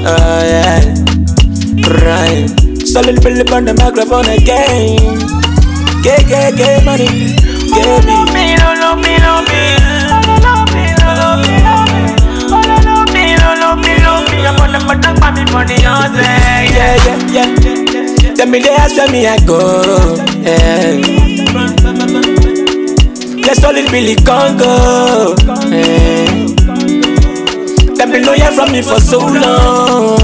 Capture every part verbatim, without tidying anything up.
Oh yeah, right. Solid Philip on the microphone again. K K K money, K B. Love me, love me, love me, love me, love me, love me, love me, love me. I'm gonna put up my money on there. Yeah, yeah, yeah. Tell me they ask where me I go. Yeah. Let's solid Billy Congo. Yeah. Them be loyal from me for so long.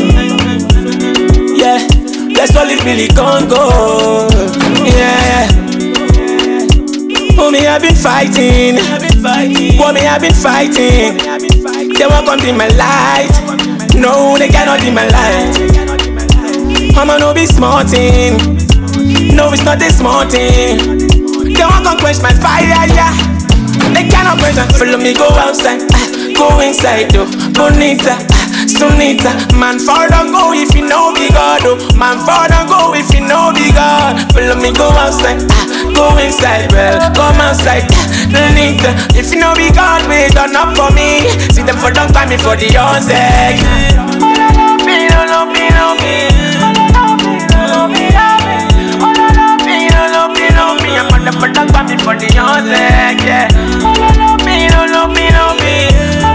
Yeah, let's solid Billy Congo. Yeah. Oh, me I've been fighting. Oh, me I've been fighting. They won't come in my light. No, they cannot in my light. I'ma no be smarting. No, it's not this smarting. They won't come quench my fire, yeah. They cannot quench my. Follow me, go outside. Go inside, oh, bonita, sunita. Man, for don't go if you know me, God, oh. Man, for don't go if you know me, God. Follow me, go outside, go inside, well, come outside, bonita. If you know me, God, wait, turn up for me. See them for don't buy me for the onset. Love me, love me, love me, love me, love me, love me, love me, love me. I'm gonna put up me for the onset, yeah. Love me, love me, love me.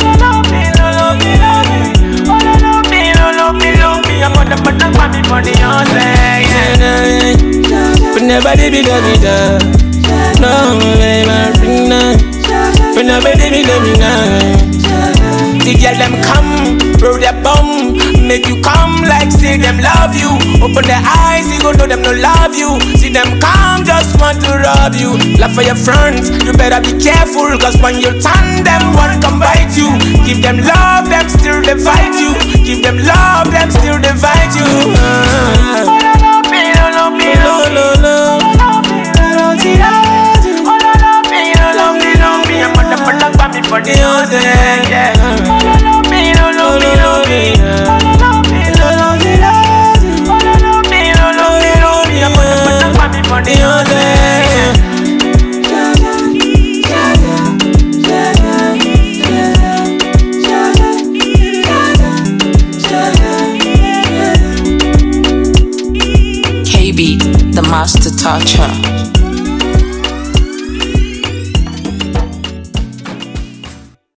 But nobody be the me da. No, baby, no. But nobody be the me now. The girl them come, roll their bum, make you come like say them love you. Open their eyes, you gon' know them no love you. See them come, just want to rob you. Laugh for your friends, you better be careful, cause when you turn them, one come bite you. Give them love, them still divide you. Give them love, them still divide you. Uh, love me, love me, love me, love me, love me, love me, love me. I'm gonna put up me for the other, yeah. Love me, love me, love me, love me, love me, love me, love me, love me. I'm gonna put up me for the other. K-Beat, the master toucher.